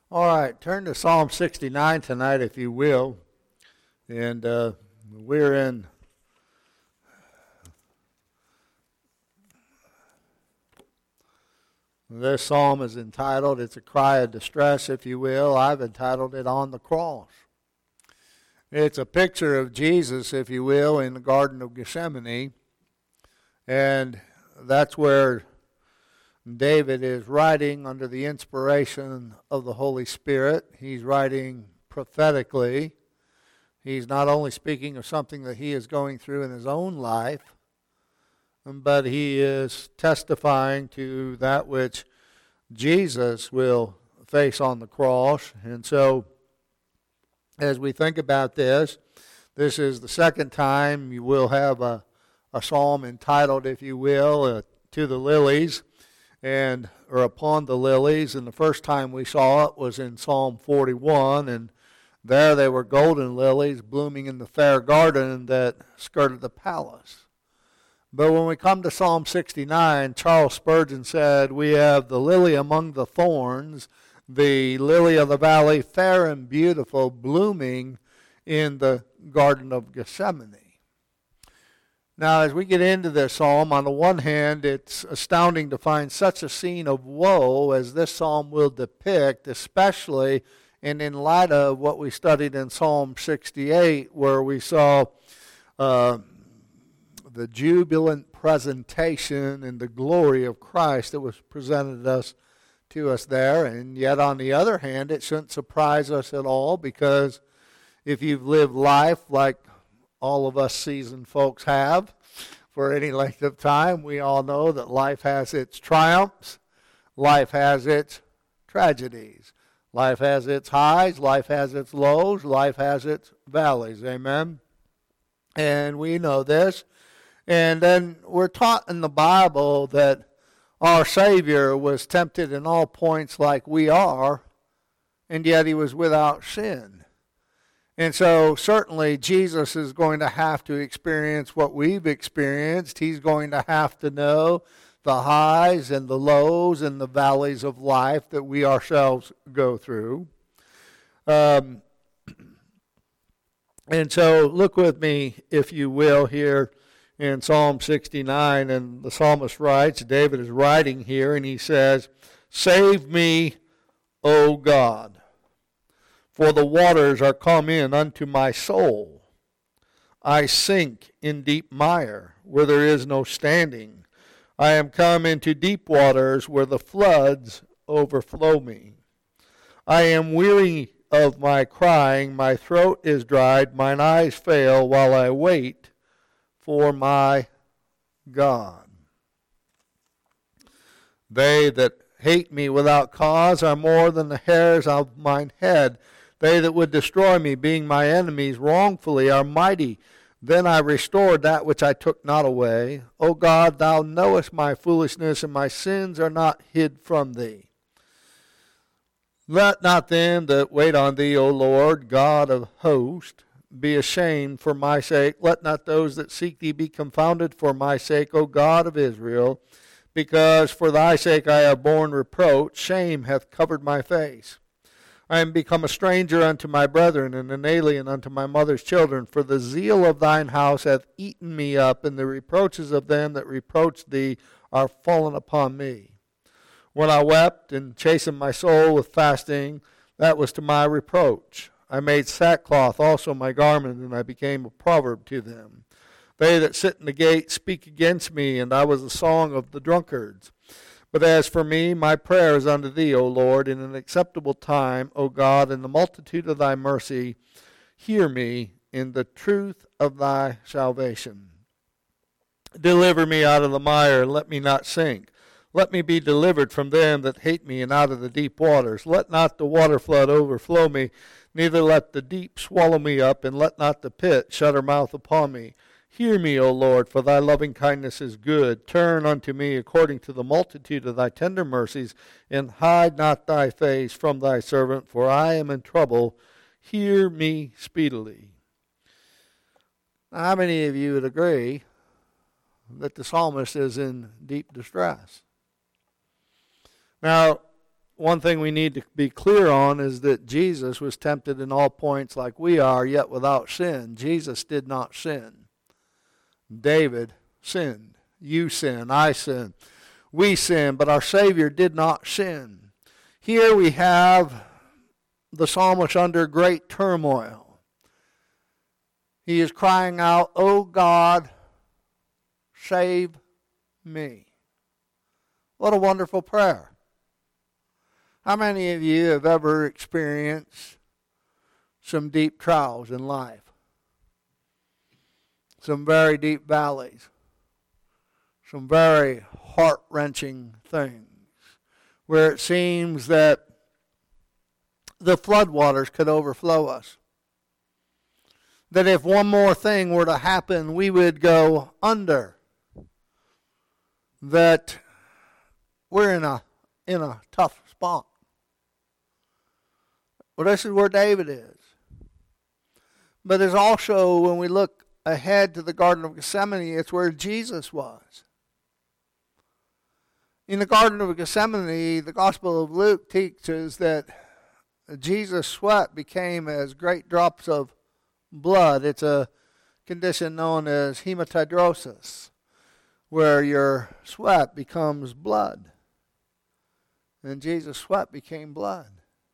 All right, turn to Psalm 69 tonight, if you will. And we're in this psalm is entitled, it's a cry of distress, if you will. I've entitled it On the Cross. It's a picture of Jesus, if you will, in the Garden of Gethsemane. And that's where David is writing under the inspiration of the Holy Spirit. He's writing prophetically. He's not only speaking of something that he is going through in his own life, but he is testifying to that which Jesus will face on the cross. And so, as we think about this is the second time you will have a psalm entitled, if you will, To the Lilies, or Upon the Lilies. And the first time we saw it was in Psalm 41, and there they were golden lilies blooming in the fair garden that skirted the palace. But when we come to Psalm 69, Charles Spurgeon said, we have the lily among the thorns, the lily of the valley, fair and beautiful, blooming in the Garden of Gethsemane. Now, as we get into this psalm, on the one hand, it's astounding to find such a scene of woe as this psalm will depict, especially and in light of what we studied in Psalm 68, where we saw the jubilant presentation and the glory of Christ that was presented to us there. And yet, on the other hand, it shouldn't surprise us at all, because if you've lived life like all of us seasoned folks have for any length of time, we all know that life has its triumphs, life has its tragedies, life has its highs, life has its lows, life has its valleys. Amen? And we know this. And then we're taught in the Bible that our Savior was tempted in all points like we are, and yet he was without sin. And so certainly Jesus is going to have to experience what we've experienced. He's going to have to know the highs and the lows and the valleys of life that we ourselves go through. And so look with me, if you will, here in Psalm 69, and the psalmist writes, David is writing here, and he says, Save me, O God, for the waters are come in unto my soul. I sink in deep mire, where there is no standing. I am come into deep waters, where the floods overflow me. I am weary of my crying, my throat is dried, mine eyes fail, while I wait for my God. They that hate me without cause are more than the hairs of mine head. They that would destroy me, being my enemies wrongfully, are mighty. Then I restored that which I took not away. O God, thou knowest my foolishness, and my sins are not hid from thee. Let not them that wait on thee, O Lord, God of hosts, be ashamed for my sake. Let not those that seek thee be confounded for my sake, O God of Israel. Because for thy sake I have borne reproach, shame hath covered my face. I am become a stranger unto my brethren, and an alien unto my mother's children. For the zeal of thine house hath eaten me up, and the reproaches of them that reproach thee are fallen upon me. When I wept and chastened my soul with fasting, that was to my reproach. I made sackcloth also my garment, and I became a proverb to them. They that sit in the gate speak against me, and I was the song of the drunkards. But as for me, my prayer is unto thee, O Lord, in an acceptable time, O God, in the multitude of thy mercy. Hear me in the truth of thy salvation. Deliver me out of the mire, and let me not sink. Let me be delivered from them that hate me, and out of the deep waters. Let not the water flood overflow me, neither let the deep swallow me up, and let not the pit shut her mouth upon me. Hear me, O Lord, for thy loving kindness is good. Turn unto me according to the multitude of thy tender mercies, and hide not thy face from thy servant, for I am in trouble. Hear me speedily. Now, how many of you would agree that the psalmist is in deep distress? Now, one thing we need to be clear on is that Jesus was tempted in all points like we are, yet without sin. Jesus did not sin. David sinned. You sin. I sin. We sin, but our Savior did not sin. Here we have the psalmist under great turmoil. He is crying out, "O God, save me." What a wonderful prayer. How many of you have ever experienced some deep trials in life? Some very deep valleys. Some very heart-wrenching things where it seems that the floodwaters could overflow us. That if one more thing were to happen, we would go under. That we're in a tough spot. Well, this is where David is. But there's also, when we look ahead to the Garden of Gethsemane, it's where Jesus was. In the Garden of Gethsemane, the Gospel of Luke teaches that Jesus' sweat became as great drops of blood. It's a condition known as hematidrosis, where your sweat becomes blood. And Jesus' sweat became blood.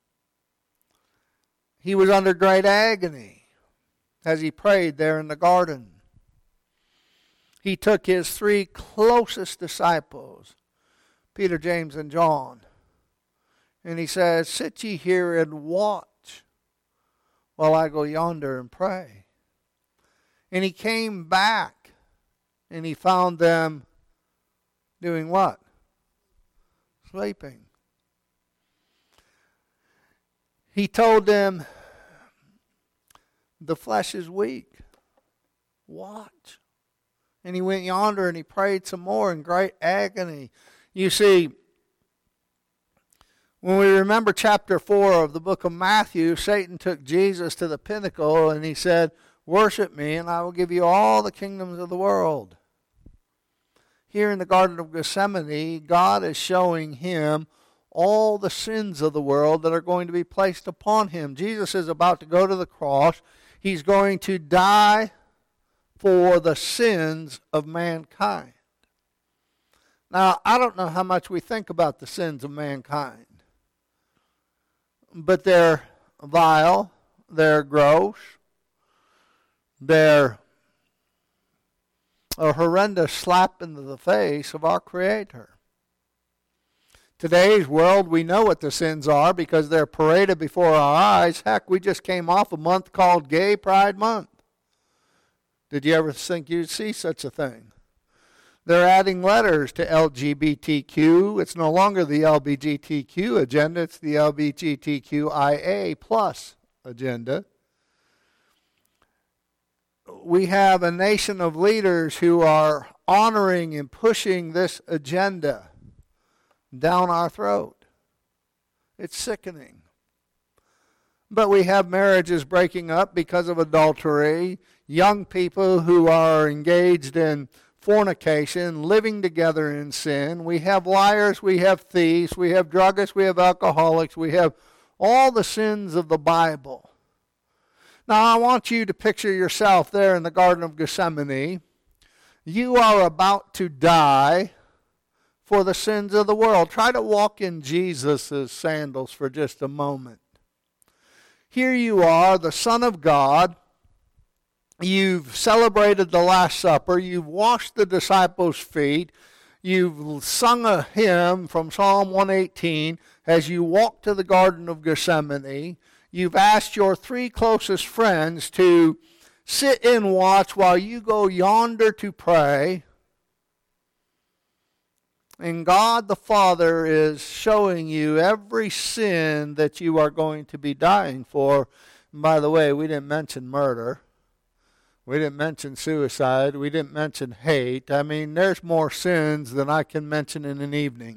He was under great agony as he prayed there in the garden. He took his 3 closest disciples, Peter, James, and John, and he says, "Sit ye here and watch while I go yonder and pray." And he came back and he found them doing what? Sleeping. He told them, "The flesh is weak. Watch." And he went yonder and he prayed some more in great agony. You see, when we remember chapter 4 of the book of Matthew, Satan took Jesus to the pinnacle and he said, "Worship me and I will give you all the kingdoms of the world." Here in the Garden of Gethsemane, God is showing him all the sins of the world that are going to be placed upon him. Jesus is about to go to the cross. He's going to die for the sins of mankind. Now, I don't know how much we think about the sins of mankind, but they're vile, they're gross, they're a horrendous slap into the face of our Creator. Today's world, we know what the sins are because they're paraded before our eyes. Heck, we just came off a month called Gay Pride Month. Did you ever think you'd see such a thing? They're adding letters to LGBTQ. It's no longer the LGBTQ agenda. It's the LGBTQIA plus agenda. We have a nation of leaders who are honoring and pushing this agenda down our throat. It's sickening. But we have marriages breaking up because of adultery, young people who are engaged in fornication, living together in sin. We have liars, we have thieves, we have druggists, we have alcoholics, we have all the sins of the Bible. Now I want you to picture yourself there in the Garden of Gethsemane. You are about to die for the sins of the world. Try to walk in Jesus' sandals for just a moment. Here you are, the Son of God. You've celebrated the Last Supper. You've washed the disciples' feet. You've sung a hymn from Psalm 118 as you walk to the Garden of Gethsemane. You've asked your 3 closest friends to sit and watch while you go yonder to pray. And God the Father is showing you every sin that you are going to be dying for. And by the way, we didn't mention murder. We didn't mention suicide. We didn't mention hate. I mean, there's more sins than I can mention in an evening.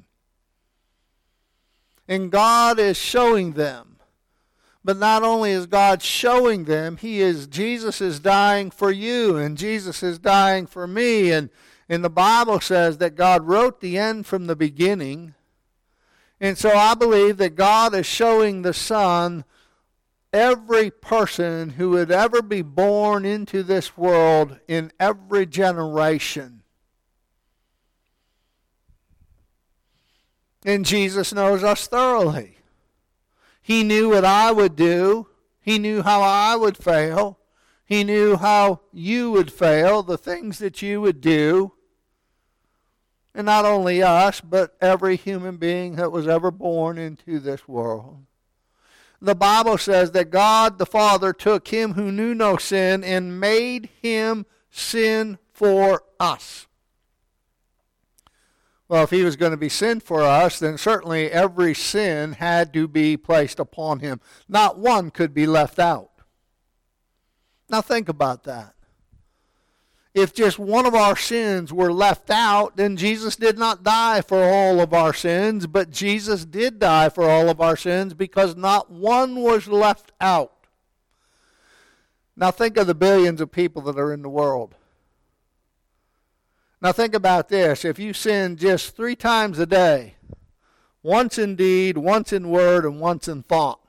And God is showing them. But not only is God showing them, Jesus is dying for you, and Jesus is dying for me. And the Bible says that God wrote the end from the beginning, And so I believe that God is showing the Son every person who would ever be born into this world in every generation. And Jesus knows us thoroughly. He knew what I would do. He knew how I would fail. He knew how you would fail, the things that you would do. And not only us, but every human being that was ever born into this world. The Bible says that God the Father took him who knew no sin and made him sin for us. Well, if he was going to be sin for us, then certainly every sin had to be placed upon him. Not one could be left out. Now think about that. If just one of our sins were left out, then Jesus did not die for all of our sins, but Jesus did die for all of our sins because not one was left out. Now think of the billions of people that are in the world. Now think about this. If you sin just 3 times a day, once in deed, once in word, and once in thought,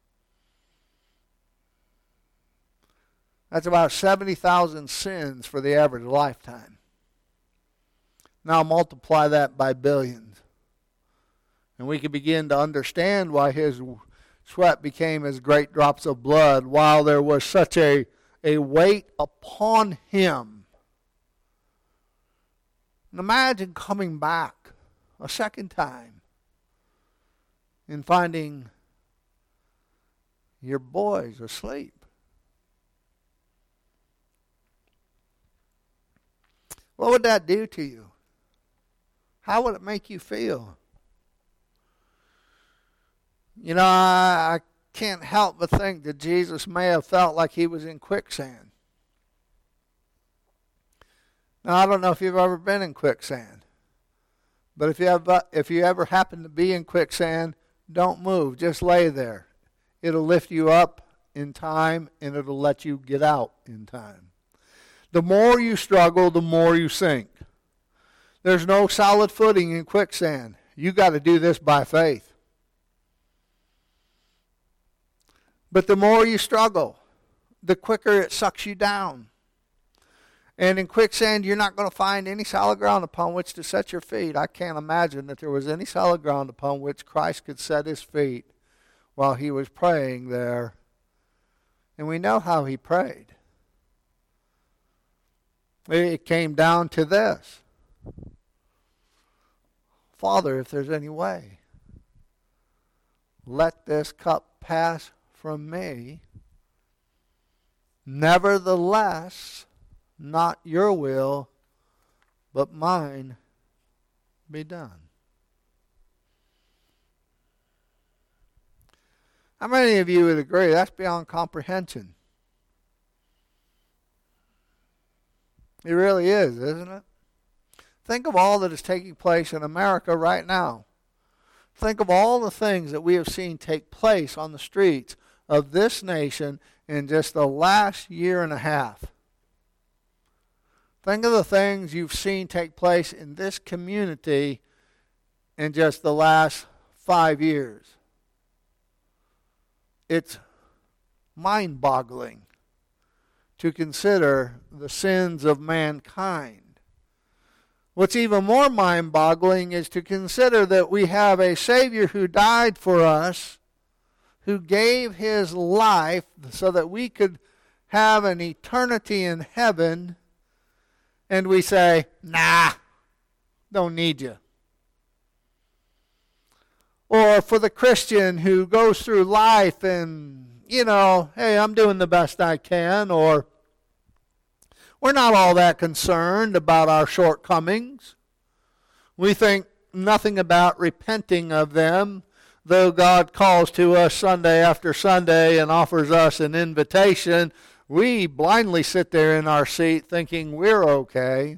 that's about 70,000 sins for the average lifetime. Now multiply that by billions. And we can begin to understand why his sweat became as great drops of blood, while there was such a weight upon him. And imagine coming back a second time and finding your boys asleep. What would that do to you? How would it make you feel? You know, I can't help but think that Jesus may have felt like he was in quicksand. Now, I don't know if you've ever been in quicksand, but if you ever happen to be in quicksand, don't move. Just lay there. It'll lift you up in time, and it'll let you get out in time. The more you struggle, the more you sink. There's no solid footing in quicksand. You got to do this by faith. But the more you struggle, the quicker it sucks you down. And in quicksand, you're not going to find any solid ground upon which to set your feet. I can't imagine that there was any solid ground upon which Christ could set his feet while he was praying there. And we know how he prayed. It came down to this. Father, if there's any way, let this cup pass from me. Nevertheless, not your will, but mine be done. How many of you would agree that's beyond comprehension? It really is, isn't it? Think of all that is taking place in America right now. Think of all the things that we have seen take place on the streets of this nation in just the last year and a half. Think of the things you've seen take place in this community in just the last 5 years. It's mind-boggling to consider the sins of mankind. What's even more mind-boggling is to consider that we have a Savior who died for us, who gave his life so that we could have an eternity in heaven, and we say, nah, don't need you. Or for the Christian who goes through life and, hey, I'm doing the best I can, or we're not all that concerned about our shortcomings. We think nothing about repenting of them, though God calls to us Sunday after Sunday and offers us an invitation. We blindly sit there in our seat thinking we're okay.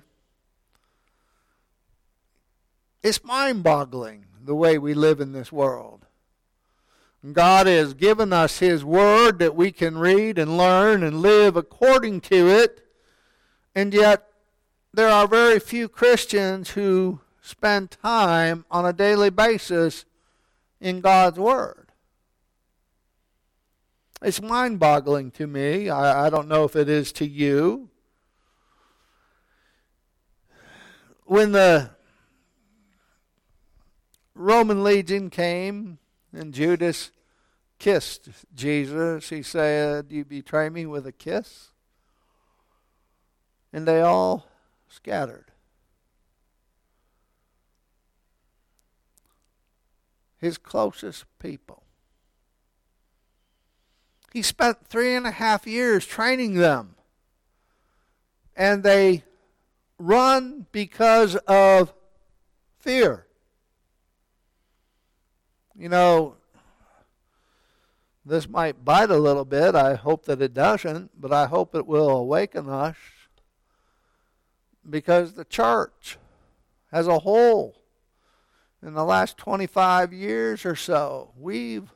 It's mind-boggling the way we live in this world. God has given us his word that we can read and learn and live according to it. And yet there are very few Christians who spend time on a daily basis in God's Word. It's mind-boggling to me. I don't know if it is to you. When the Roman legion came and Judas kissed Jesus, he said, "You betray me with a kiss?" And they all scattered. His closest people. He spent 3.5 years training them. And they run because of fear. You know, this might bite a little bit. I hope that it doesn't, but I hope it will awaken us. Because the church as a whole, in the last 25 years or so, we've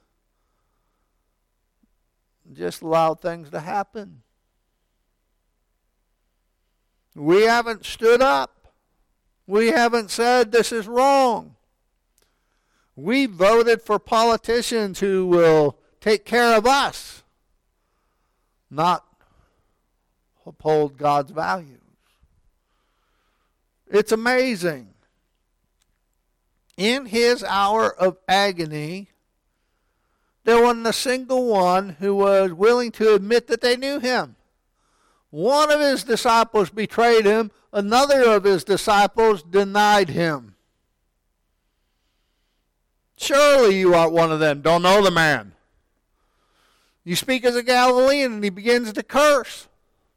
just allowed things to happen. We haven't stood up. We haven't said this is wrong. We voted for politicians who will take care of us, not uphold God's values. It's amazing. In his hour of agony, there wasn't a single one who was willing to admit that they knew him. One of his disciples betrayed him. Another of his disciples denied him. Surely you are one of them. Don't know the man. You speak as a Galilean, and he begins to curse.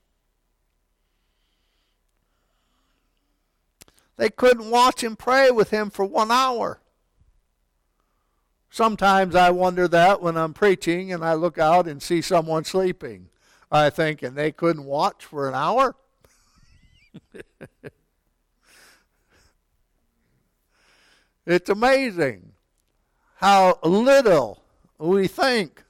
They couldn't watch him pray with him for 1 hour. Sometimes I wonder that when I'm preaching and I look out and see someone sleeping. I think, and they couldn't watch for an hour? It's amazing how little we think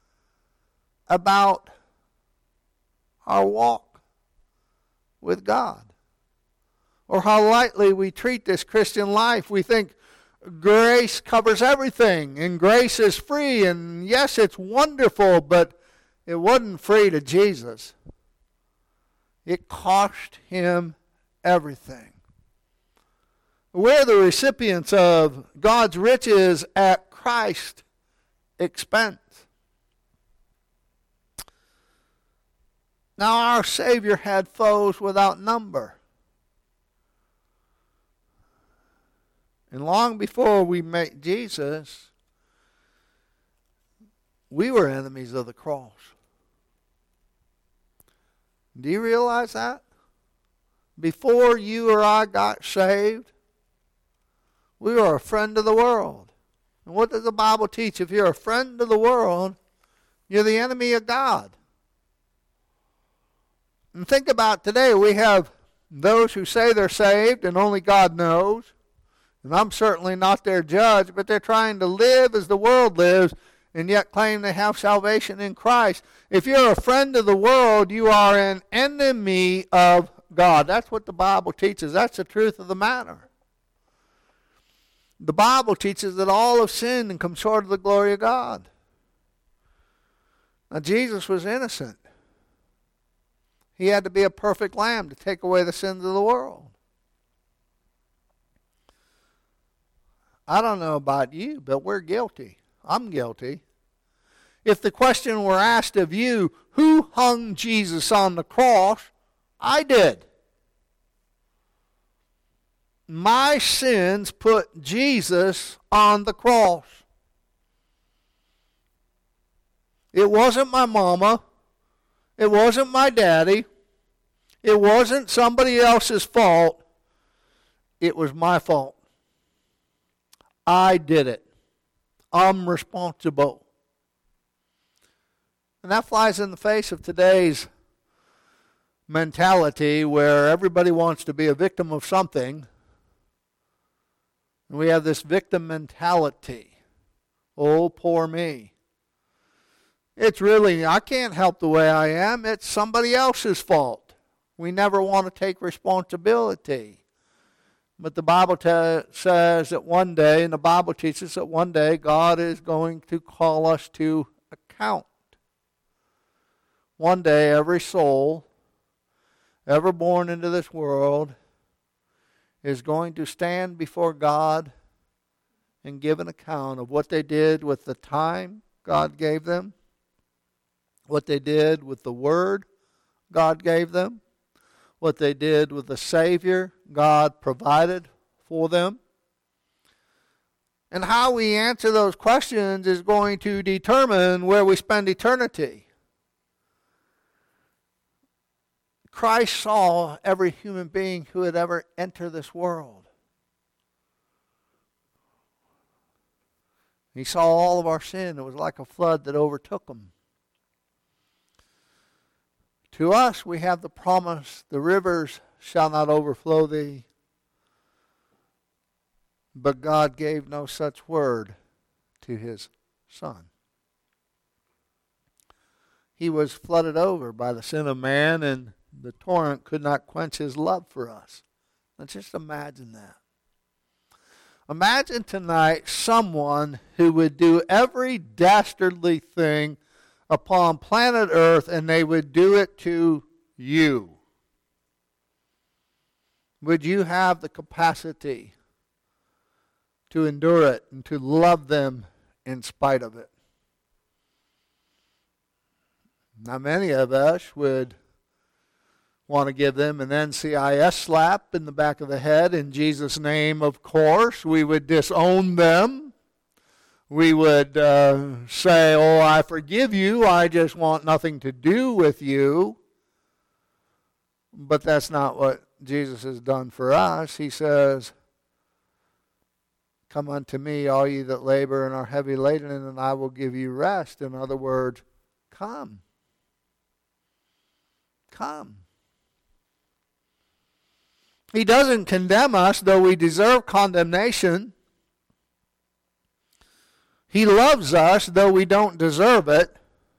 about our walk with God, or how lightly we treat this Christian life. We think grace covers everything, and grace is free, and yes, it's wonderful, but it wasn't free to Jesus. It cost him everything. We're the recipients of God's riches at Christ's expense. Now, our Savior had foes without number. And long before we met Jesus, we were enemies of the cross. Do you realize that? Before you or I got saved, we were a friend of the world. And what does the Bible teach? If you're a friend of the world, you're the enemy of God. And think about today, we have those who say they're saved and only God knows. And I'm certainly not their judge, but they're trying to live as the world lives and yet claim they have salvation in Christ. If you're a friend of the world, you are an enemy of God. That's what the Bible teaches. That's the truth of the matter. The Bible teaches that all have sinned and come short of the glory of God. Now, Jesus was innocent. He had to be a perfect lamb to take away the sins of the world. I don't know about you, but we're guilty. I'm guilty. If the question were asked of you, who hung Jesus on the cross? I did. My sins put Jesus on the cross. It wasn't my mama. It wasn't my daddy. It wasn't somebody else's fault. It was my fault. I did it. I'm responsible. And that flies in the face of today's mentality where everybody wants to be a victim of something. And we have this victim mentality. Oh, poor me. It's really, I can't help the way I am. It's somebody else's fault. We never want to take responsibility. But the Bible says that one day, and the Bible teaches that one day God is going to call us to account. One day every soul ever born into this world is going to stand before God and give an account of what they did with the time God gave them, what they did with the word God gave them, what they did with the Savior God provided for them. And how we answer those questions is going to determine where we spend eternity. Christ saw every human being who had ever entered this world. He saw all of our sin. It was like a flood that overtook them. To us, we have the promise, the rivers shall not overflow thee. But God gave no such word to his Son. He was flooded over by the sin of man, and the torrent could not quench his love for us. Let's just imagine that. Imagine tonight someone who would do every dastardly thing upon planet Earth, and they would do it to you. Would you have the capacity to endure it and to love them in spite of it? Now, many of us would want to give them an NCIS slap in the back of the head in Jesus' name, of course. We would disown them. We would say, oh, I forgive you. I just want nothing to do with you. But that's not what Jesus has done for us. He says, come unto me, all ye that labor and are heavy laden, and I will give you rest. In other words, come. Come. He doesn't condemn us, though we deserve condemnation. He loves us, though we don't deserve it.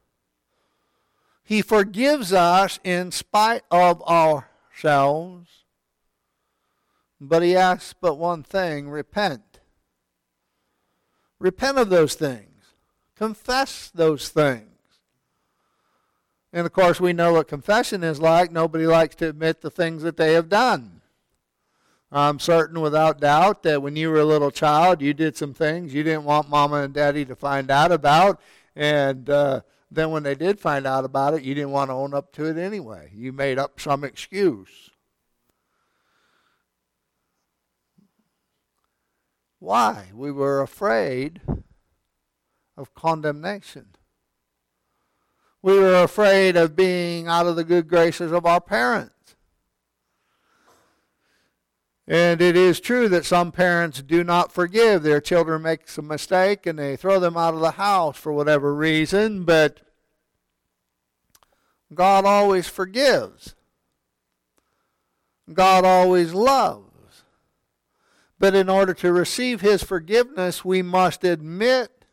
He forgives us in spite of ourselves. But he asks but one thing, repent. Repent of those things. Confess those things. And of course we know what confession is like. Nobody likes to admit the things that they have done. I'm certain without doubt that when you were a little child, you did some things you didn't want Mama and Daddy to find out about. And then when they did find out about it, you didn't want to own up to it anyway. You made up some excuse. Why? We were afraid of condemnation. We were afraid of being out of the good graces of our parents. And it is true that some parents do not forgive. Their children make a mistake and they throw them out of the house for whatever reason, but God always forgives. God always loves. But in order to receive his forgiveness, we must admit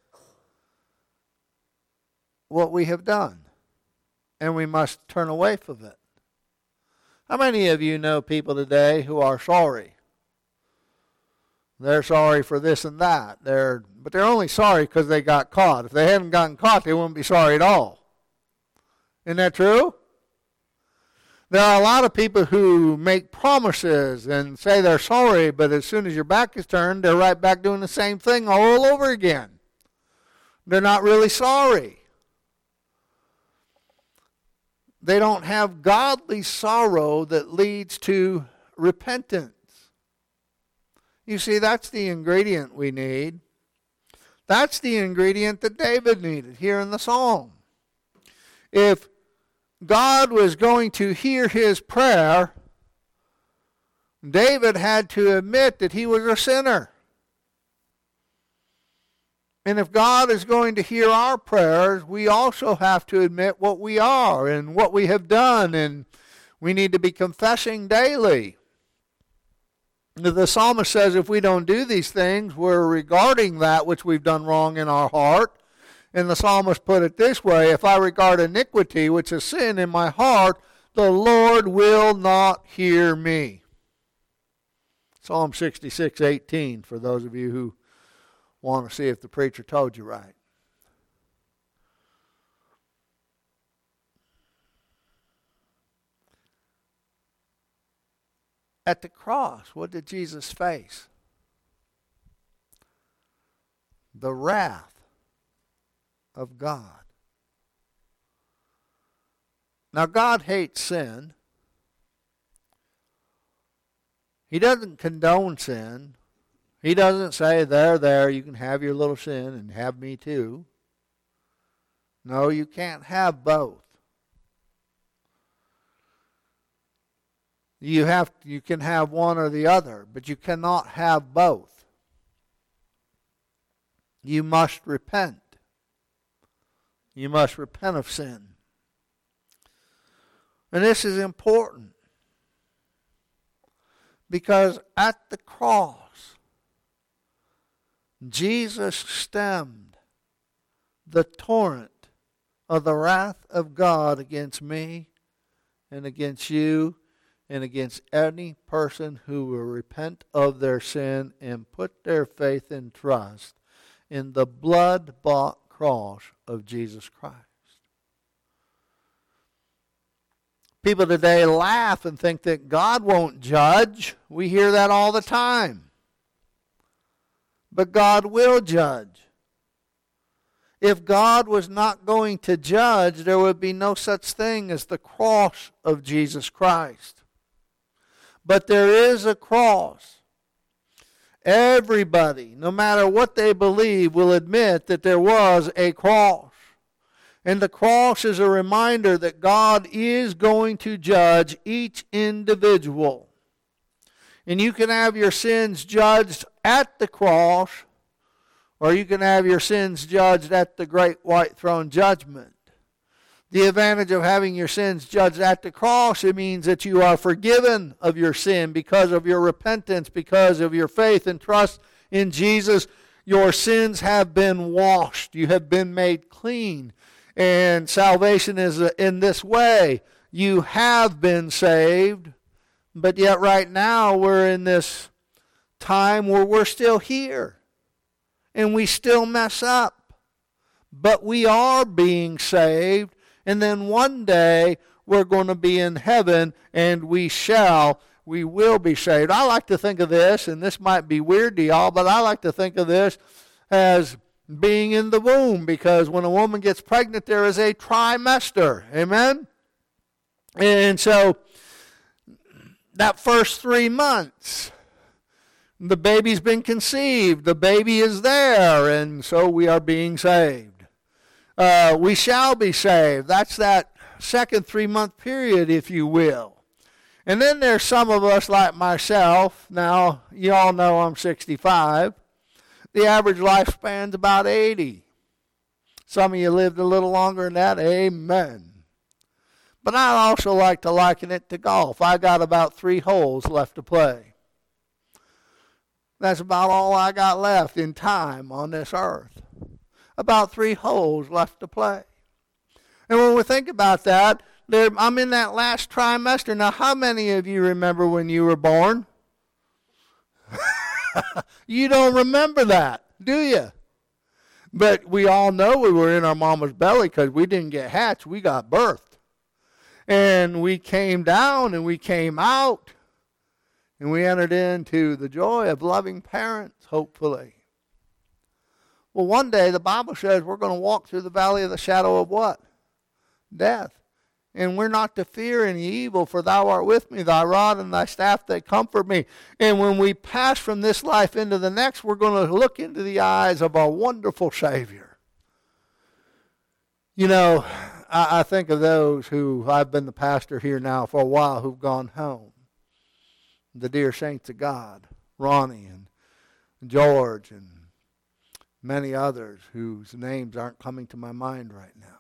what we have done. And we must turn away from it. How many of you know people today who are sorry? They're sorry for this and that. But they're only sorry because they got caught. If they hadn't gotten caught, they wouldn't be sorry at all. Isn't that true? There are a lot of people who make promises and say they're sorry, but as soon as your back is turned, they're right back doing the same thing all over again. They're not really sorry. They don't have godly sorrow that leads to repentance. You see, that's the ingredient we need. That's the ingredient that David needed here in the psalm. If God was going to hear his prayer, David had to admit that he was a sinner. And if God is going to hear our prayers, we also have to admit what we are and what we have done, and we need to be confessing daily. The psalmist says if we don't do these things, we're regarding that which we've done wrong in our heart. And the psalmist put it this way, if I regard iniquity, which is sin in my heart, the Lord will not hear me. Psalm 66:18 for those of you who want to see if the preacher told you right. At the cross, what did Jesus face? The wrath of God. Now, God hates sin. He doesn't condone sin. He doesn't say, there, you can have your little sin and have me too. No, you can't have both. You can have one or the other, but you cannot have both. You must repent. You must repent of sin. And this is important because at the cross, Jesus stemmed the torrent of the wrath of God against me and against you and against any person who will repent of their sin and put their faith and trust in the blood-bought cross of Jesus Christ. People today laugh and think that God won't judge. We hear that all the time. But God will judge. If God was not going to judge, there would be no such thing as the cross of Jesus Christ. But there is a cross. Everybody, no matter what they believe, will admit that there was a cross. And the cross is a reminder that God is going to judge each individual. And you can have your sins judged at the cross, or you can have your sins judged at the great white throne judgment. The advantage of having your sins judged at the cross, it means that you are forgiven of your sin because of your repentance, because of your faith and trust in Jesus. Your sins have been washed. You have been made clean. And salvation is in this way. You have been saved, but yet right now we're in this time where we're still here. And we still mess up. But we are being saved. And then one day we're going to be in heaven and we will be saved. I like to think of this, and this might be weird to y'all, but I like to think of this as being in the womb, because when a woman gets pregnant, there is a trimester. Amen? And so that first 3 months, the baby's been conceived. The baby is there, and so we are being saved. We shall be saved. That's that second 3-month period, if you will. And then there's some of us like myself. Now, you all know I'm 65. The average lifespan's about 80. Some of you lived a little longer than that. Amen. But I also like to liken it to golf. I got about 3 holes left to play. That's about all I got left in time on this earth. About 3 holes left to play. And when we think about that, I'm in that last trimester. Now, how many of you remember when you were born? You don't remember that, do you? But we all know we were in our mama's belly because we didn't get hatched. We got birthed. And we came down and we came out. And we entered into the joy of loving parents, hopefully. Well, one day the Bible says we're going to walk through the valley of the shadow of what? Death. And we're not to fear any evil, for thou art with me, thy rod and thy staff, they comfort me. And when we pass from this life into the next, we're going to look into the eyes of our wonderful Savior. You know, I think of those who, I've been the pastor here now for a while, who've gone home. The dear saints of God, Ronnie and George and many others whose names aren't coming to my mind right now.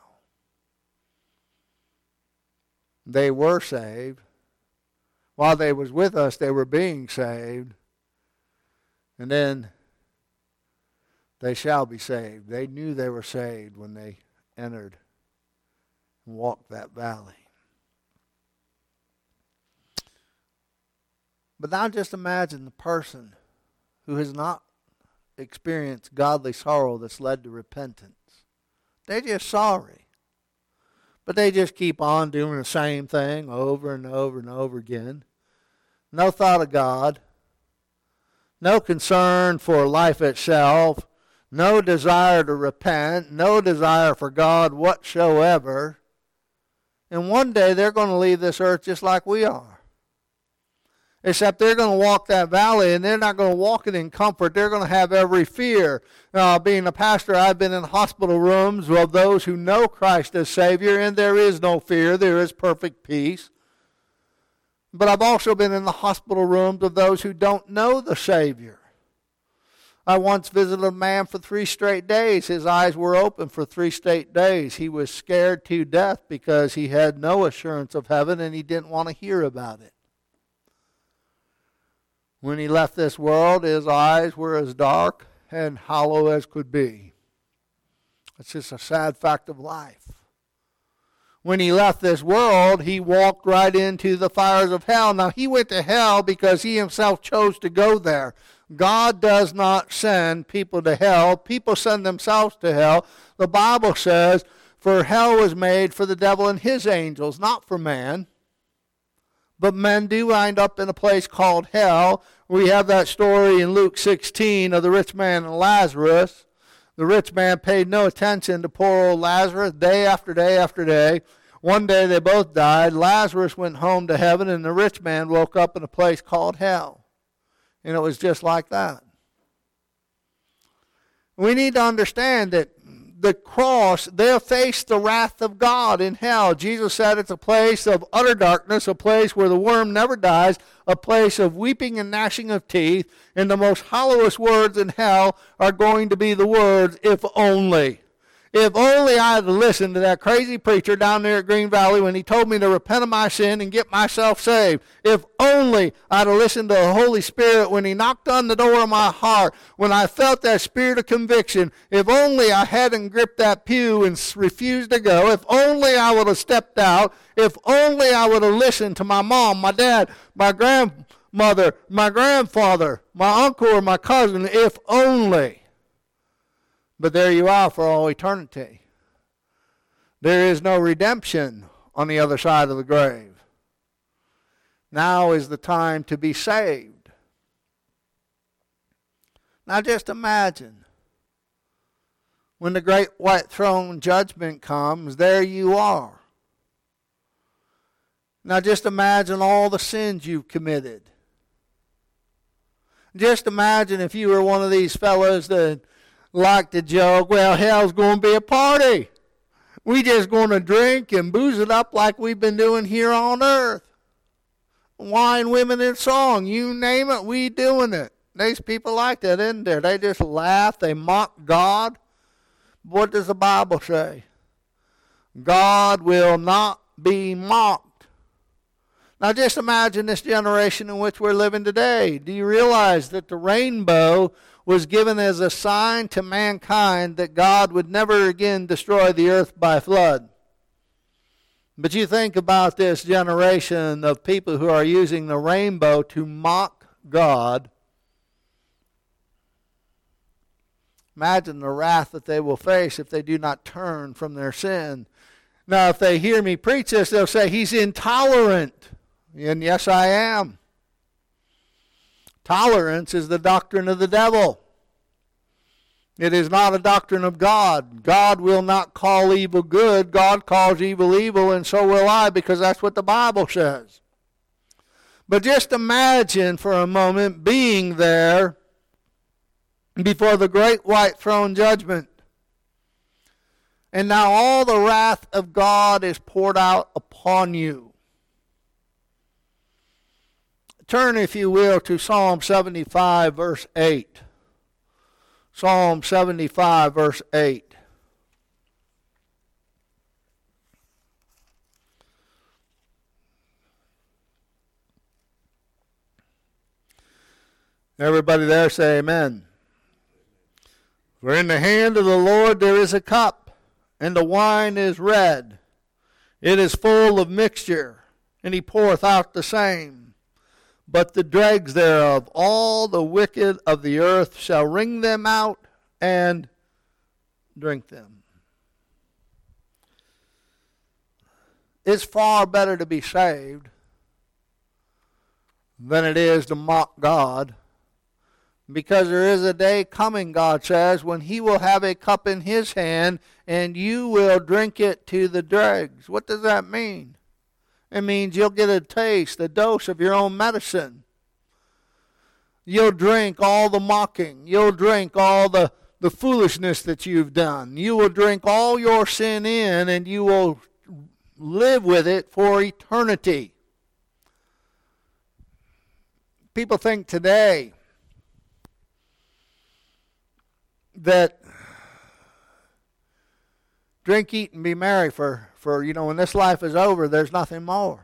They were saved. While they was with us, they were being saved. And then they shall be saved. They knew they were saved when they entered and walked that valley. But now just imagine the person who has not experienced godly sorrow that's led to repentance. They're just sorry. But they just keep on doing the same thing over and over and over again. No thought of God. No concern for life itself. No desire to repent. No desire for God whatsoever. And one day they're going to leave this earth just like we are. Except they're going to walk that valley, and they're not going to walk it in comfort. They're going to have every fear. Being a pastor, I've been in hospital rooms of those who know Christ as Savior, and there is no fear. There is perfect peace. But I've also been in the hospital rooms of those who don't know the Savior. I once visited a man for 3 straight days. His eyes were open for 3 straight days. He was scared to death because he had no assurance of heaven, and he didn't want to hear about it. When he left this world, his eyes were as dark and hollow as could be. It's just a sad fact of life. When he left this world, he walked right into the fires of hell. Now, he went to hell because he himself chose to go there. God does not send people to hell. People send themselves to hell. The Bible says, for hell was made for the devil and his angels, not for man. But men do wind up in a place called hell. We have that story in Luke 16 of the rich man and Lazarus. The rich man paid no attention to poor old Lazarus day after day after day. One day they both died. Lazarus went home to heaven, and the rich man woke up in a place called hell. And it was just like that. We need to understand that the cross, they'll face the wrath of God in hell. Jesus said it's a place of utter darkness, a place where the worm never dies, a place of weeping and gnashing of teeth, and the most hollowest words in hell are going to be the words, if only. If only I had listened to that crazy preacher down there at Green Valley when he told me to repent of my sin and get myself saved. If only I'd have listened to the Holy Spirit when he knocked on the door of my heart, when I felt that spirit of conviction. If only I hadn't gripped that pew and refused to go. If only I would have stepped out. If only I would have listened to my mom, my dad, my grandmother, my grandfather, my uncle, or my cousin. If only. But there you are for all eternity. There is no redemption on the other side of the grave. Now is the time to be saved. Now just imagine, when the great white throne judgment comes, there you are. Now just imagine all the sins you've committed. Just imagine if you were one of these fellows that like to joke, well, hell's going to be a party. We just going to drink and booze it up like we've been doing here on earth. Wine, women, and song, you name it, we doing it. There's people like that, isn't there? They just laugh, they mock God. What does the Bible say? God will not be mocked. Now just imagine this generation in which we're living today. Do you realize that the rainbow was given as a sign to mankind that God would never again destroy the earth by flood? But you think about this generation of people who are using the rainbow to mock God. Imagine the wrath that they will face if they do not turn from their sin. Now, if they hear me preach this, they'll say, he's intolerant. And yes, I am. Tolerance is the doctrine of the devil. It is not a doctrine of God. God will not call evil good. God calls evil evil, and so will I, because that's what the Bible says. But just imagine for a moment being there before the great white throne judgment. And now all the wrath of God is poured out upon you. Turn, if you will, to Psalm 75, verse 8. Psalm 75, verse 8. Everybody there say amen. For in the hand of the Lord there is a cup, and the wine is red. It is full of mixture, and he poureth out the same. but the dregs thereof, all the wicked of the earth shall wring them out and drink them. It's far better to be saved than it is to mock God, because there is a day coming, God says, when he will have a cup in his hand and you will drink it to the dregs. What does that mean? It means you'll get a taste, a dose of your own medicine. You'll drink all the mocking. You'll drink all the foolishness that you've done. You will drink all your sin in, and you will live with it for eternity. People think today that drink, eat, and be merry for when this life is over, there's nothing more.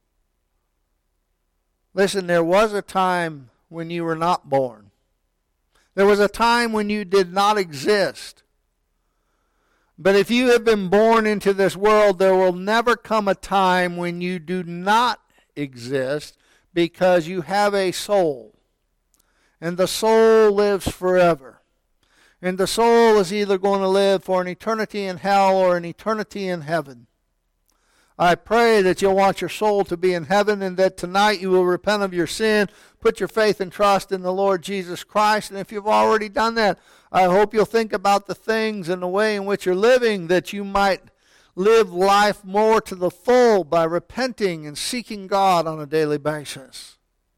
Listen, there was a time when you were not born. There was a time when you did not exist. But if you have been born into this world, there will never come a time when you do not exist, because you have a soul. And the soul lives forever. And the soul is either going to live for an eternity in hell or an eternity in heaven. I pray that you'll want your soul to be in heaven, and that tonight you will repent of your sin, put your faith and trust in the Lord Jesus Christ. And if you've already done that, I hope you'll think about the things and the way in which you're living, that you might live life more to the full by repenting and seeking God on a daily basis.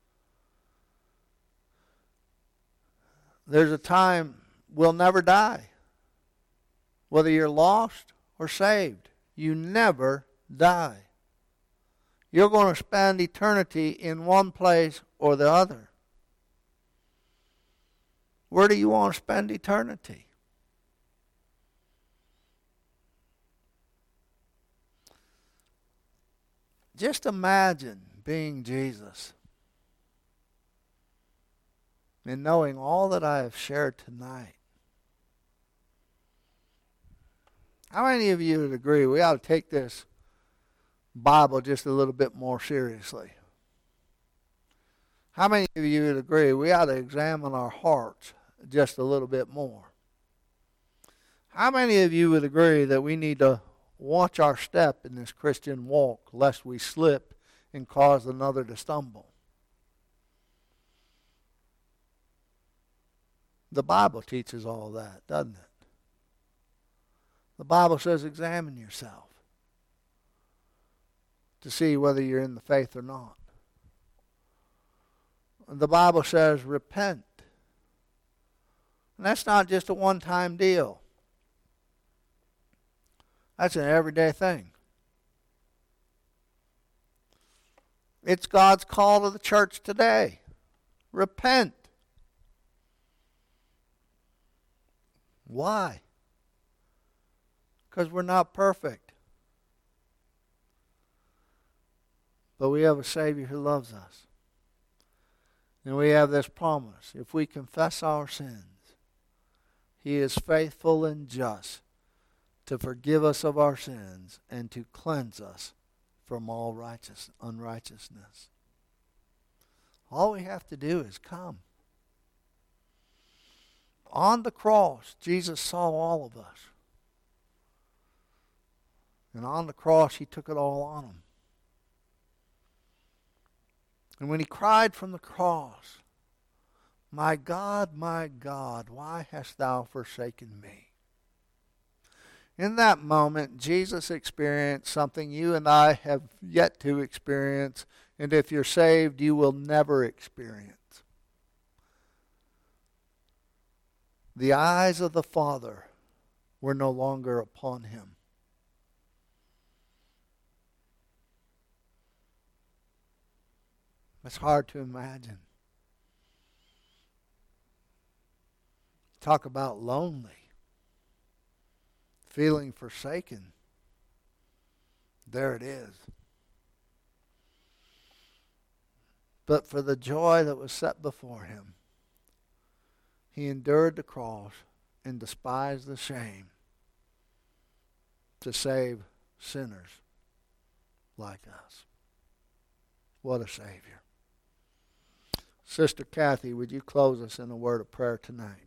There's a time we'll never die. Whether you're lost or saved, you never die. You're going to spend eternity in one place or the other. Where do you want to spend eternity? Just imagine being Jesus and knowing all that I have shared tonight. How many of you would agree we ought to take this Bible just a little bit more seriously? How many of you would agree we ought to examine our hearts just a little bit more? How many of you would agree that we need to watch our step in this Christian walk, lest we slip and cause another to stumble? The Bible teaches all that, doesn't it? The Bible says examine yourself to see whether you're in the faith or not. The Bible says repent. And that's not just a one-time deal. That's an everyday thing. It's God's call to the church today. Repent. Why? Because we're not perfect. But we have a Savior who loves us. And we have this promise. If we confess our sins, He is faithful and just to forgive us of our sins and to cleanse us from all unrighteousness. All we have to do is come. On the cross, Jesus saw all of us. And on the cross, He took it all on Him. And when He cried from the cross, my God, why hast Thou forsaken me? In that moment, Jesus experienced something you and I have yet to experience, and if you're saved, you will never experience. The eyes of the Father were no longer upon Him. It's hard to imagine. Talk about lonely, feeling forsaken. There it is. But for the joy that was set before Him, He endured the cross and despised the shame to save sinners like us. What a Savior. Sister Kathy, would you close us in a word of prayer tonight?